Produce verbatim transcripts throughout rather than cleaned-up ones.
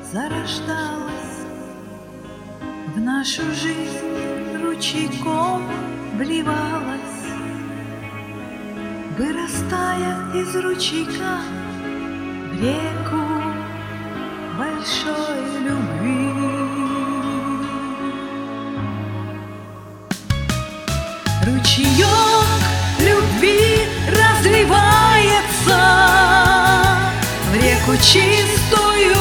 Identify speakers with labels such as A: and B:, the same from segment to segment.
A: зарождалась, в нашу жизнь ручейком вливалась, вырастая из ручейка в реку большой любви. Ручеек любви разливается в реку чистую,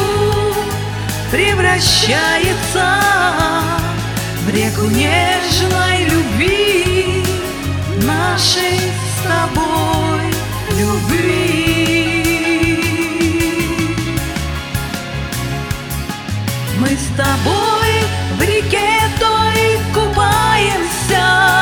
A: превращается в реку нежной любви, нашей с тобой любви. Мы с тобой в реке той купаемся,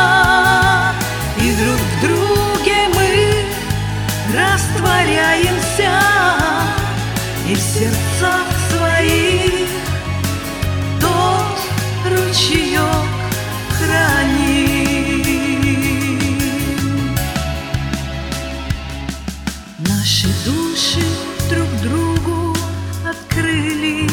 A: и друг в друге мы растворяемся, и в сердцах своих тот ручеек храним. Наши души друг другу открылись,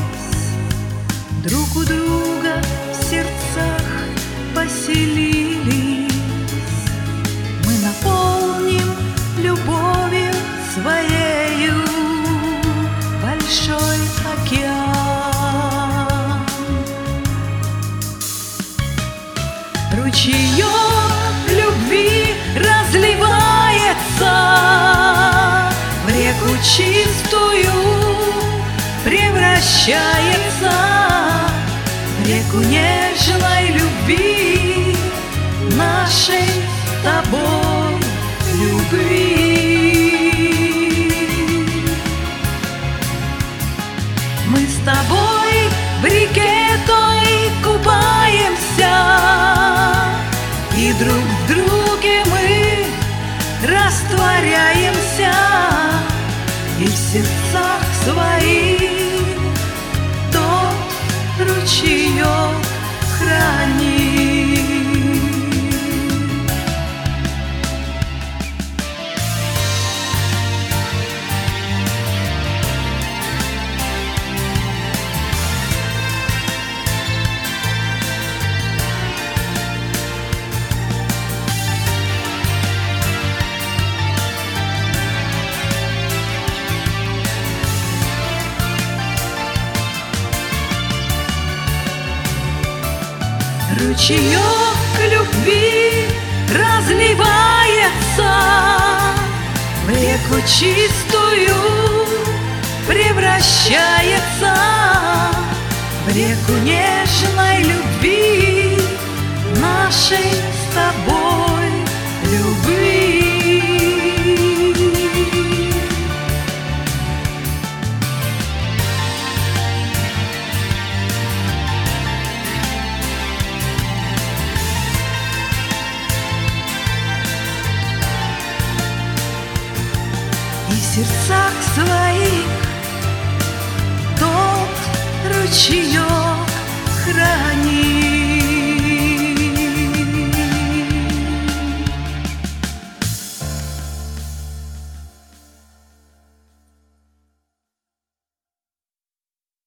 A: друг у друга в сердцах поселились. Мы наполним любовью своею большой океан. Ручеек любви разливается в реку чистую, превращается в реку нежной любви, нашей с тобой любви. Мы с тобой в реке той купаемся, и друг в друге мы растворяемся, и в сердцах своих тот ручеек храним. Ручеек любви разливается в реку чистую, превращается в реку нежной любви, нашей с тобой любви. В сердцах своих тот ручеек